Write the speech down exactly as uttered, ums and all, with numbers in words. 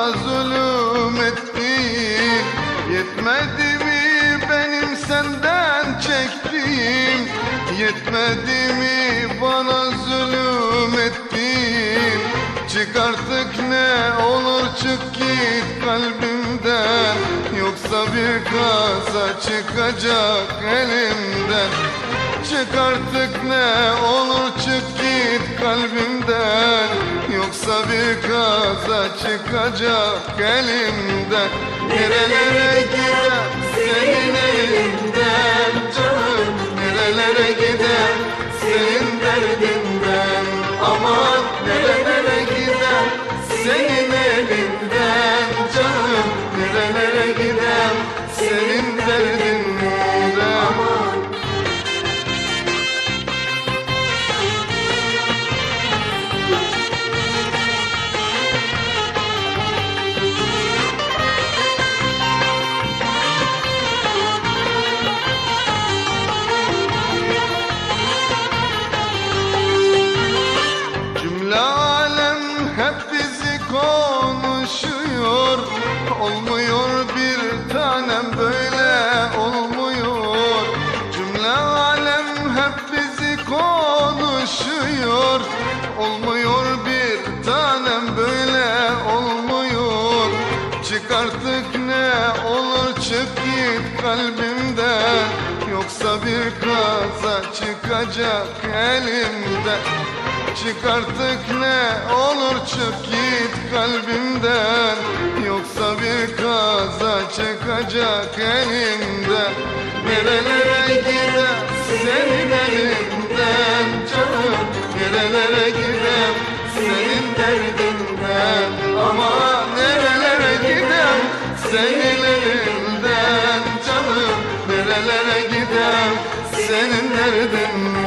bana zulüm ettin? Yetmedi mi benim senden çektiğim? Yetmedi mi bana zulüm ettin? Çık artık ne olur çık git kalbimden, yoksa bir kaza çıkacak elimden. Çık artık ne olur çık git kalbimden, yoksa bir kaza çıkacak elimden. Nerelere gider senin elinden canım, nerelere gider senin derdinden. Aman nerelere gider senin elinden canım, nerelere gider senin derdinden. Aman. Konuşuyor, olmuyor bir tanem böyle olmuyor. Cümle alem hep bizi konuşuyor, olmuyor bir tanem böyle olmuyor. Çık artık ne olur çık git kalbimden, yoksa bir kaza çıkacak elimden. Çık artık ne olur çık git kalbimden, yoksa bir kaza çıkacak elimden. Nerelere gider senin elinden canım, nerelere gider senin derdinden. Ama nerelere gider senin elinden canım, nerelere gider senin derdinden.